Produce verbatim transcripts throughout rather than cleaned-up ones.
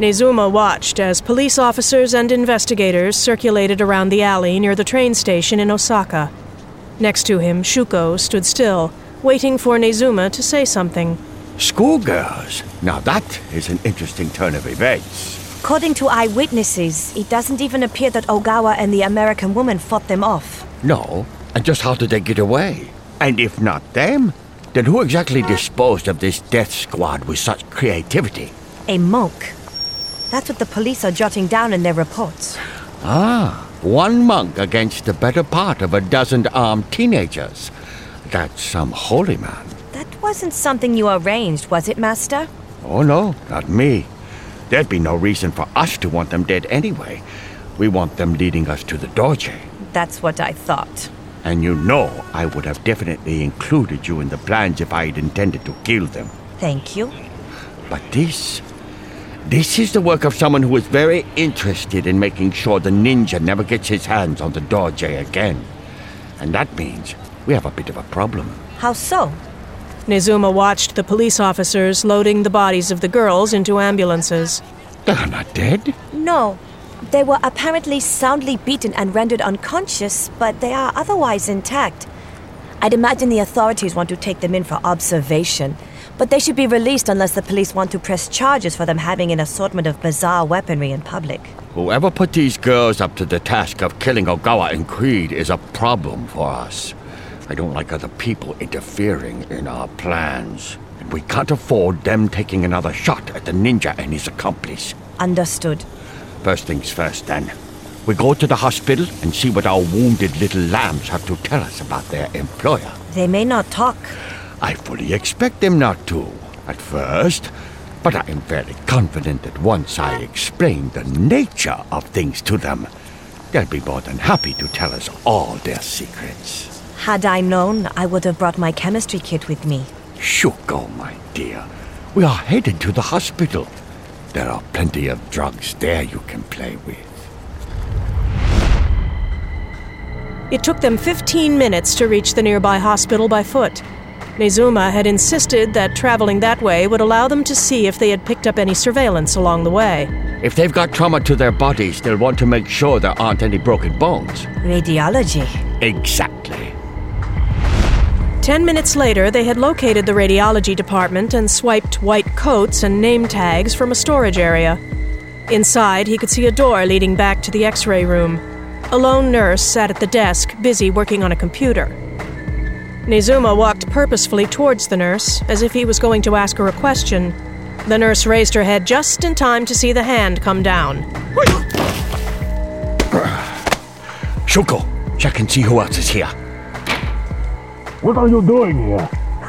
Nezuma watched as police officers and investigators circulated around the alley near the train station in Osaka. Next to him, Shuko stood still, waiting for Nezuma to say something. Schoolgirls? Now that is an interesting turn of events. According to eyewitnesses, it doesn't even appear that Ogawa and the American woman fought them off. No, and just how did they get away? And if not them, then who exactly disposed of this death squad with such creativity? A monk. That's what the police are jotting down in their reports. Ah, one monk against the better part of a dozen armed teenagers. That's some holy man. That wasn't something you arranged, was it, Master? Oh no, not me. There'd be no reason for us to want them dead anyway. We want them leading us to the dojo. That's what I thought. And you know I would have definitely included you in the plans if I had intended to kill them. Thank you. But this... This is the work of someone who is very interested in making sure the ninja never gets his hands on the dojo again. And that means we have a bit of a problem. How so? Nezuma watched the police officers loading the bodies of the girls into ambulances. They're not dead? No. They were apparently soundly beaten and rendered unconscious, but they are otherwise intact. I'd imagine the authorities want to take them in for observation, but they should be released unless the police want to press charges for them having an assortment of bizarre weaponry in public. Whoever put these girls up to the task of killing Ogawa and Creed is a problem for us. I don't like other people interfering in our plans. And we can't afford them taking another shot at the ninja and his accomplice. Understood. First things first, then. We go to the hospital and see what our wounded little lambs have to tell us about their employer. They may not talk. I fully expect them not to, at first. But I am fairly confident that once I explain the nature of things to them, they'll be more than happy to tell us all their secrets. Had I known, I would have brought my chemistry kit with me. Shuko, my dear. We are headed to the hospital. There are plenty of drugs there you can play with. It took them fifteen minutes to reach the nearby hospital by foot. Nezuma had insisted that traveling that way would allow them to see if they had picked up any surveillance along the way. If they've got trauma to their bodies, they'll want to make sure there aren't any broken bones. Radiology. Exactly. Ten minutes later, they had located the radiology department and swiped white coats and name tags from a storage area. Inside, he could see a door leading back to the X-ray room. A lone nurse sat at the desk, busy working on a computer. Nezuma walked purposefully towards the nurse, as if he was going to ask her a question. The nurse raised her head just in time to see the hand come down. Shuko, check and see who else is here. What are you doing here?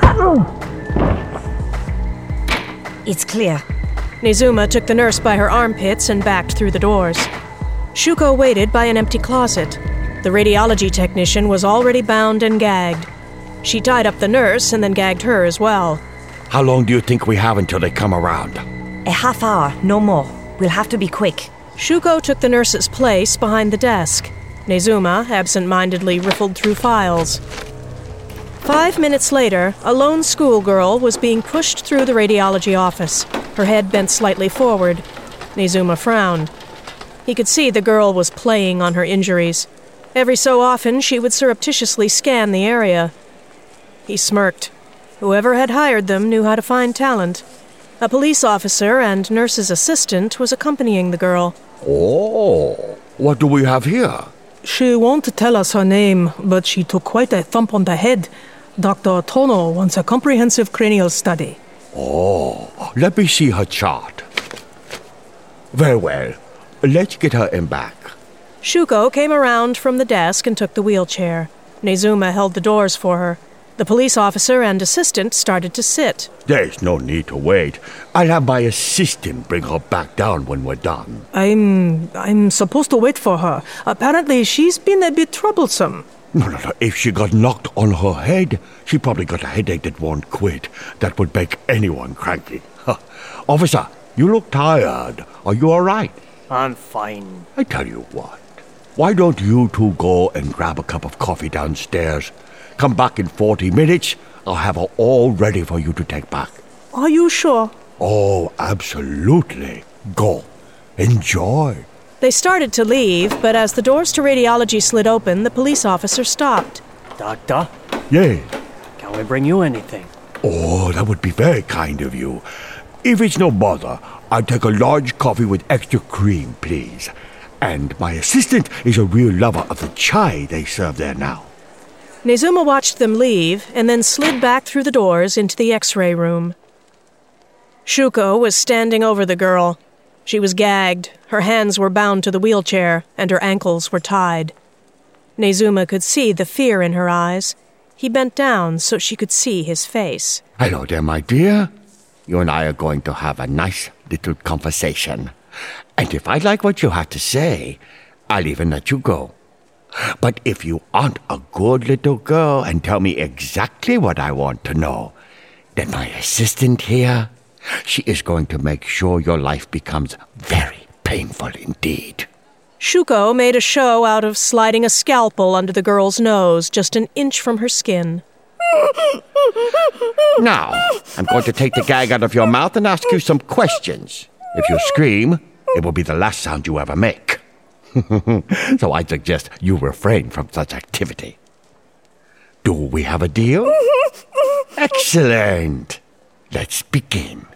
It's clear. Nezuma took the nurse by her armpits and backed through the doors. Shuko waited by an empty closet. The radiology technician was already bound and gagged. She tied up the nurse and then gagged her as well. How long do you think we have until they come around? A half hour, no more. We'll have to be quick. Shuko took the nurse's place behind the desk. Nezuma absent-mindedly riffled through files. Five minutes later, a lone schoolgirl was being pushed through the radiology office, her head bent slightly forward. Nezuma frowned. He could see the girl was playing on her injuries. Every so often, she would surreptitiously scan the area. He smirked. Whoever had hired them knew how to find talent. A police officer and nurse's assistant was accompanying the girl. Oh, what do we have here? She won't tell us her name, but she took quite a thump on the head. Doctor Tono wants a comprehensive cranial study. Oh, let me see her chart. Very well. Let's get her in back. Shuko came around from the desk and took the wheelchair. Nezuma held the doors for her. The police officer and assistant started to sit. There's no need to wait. I'll have my assistant bring her back down when we're done. I'm... I'm supposed to wait for her. Apparently she's been a bit troublesome. No, no, no. If she got knocked on her head, she probably got a headache that won't quit. That would make anyone cranky. Huh. Officer, you look tired. Are you all right? I'm fine. I tell you what. Why don't you two go and grab a cup of coffee downstairs? Come back in forty minutes. I'll have her all ready for you to take back. Are you sure? Oh, absolutely. Go. Enjoy. They started to leave, but as the doors to radiology slid open, the police officer stopped. Doctor, Yeah. can we bring you anything? Oh, that would be very kind of you. If it's no bother, I'll take a large coffee with extra cream, please. And my assistant is a real lover of the chai they serve there now. Nezuma watched them leave and then slid back through the doors into the x-ray room. Shuko was standing over the girl. She was gagged, her hands were bound to the wheelchair, and her ankles were tied. Nezuma could see the fear in her eyes. He bent down so she could see his face. Hello there, my dear. You and I are going to have a nice little conversation. And if I like what you have to say, I'll even let you go. But if you aren't a good little girl and tell me exactly what I want to know, then my assistant here, she is going to make sure your life becomes very painful indeed. Shuko made a show out of sliding a scalpel under the girl's nose just an inch from her skin. Now, I'm going to take the gag out of your mouth and ask you some questions. If you scream, it will be the last sound you ever make. So I suggest you refrain from such activity. Do we have a deal? Excellent. Let's begin.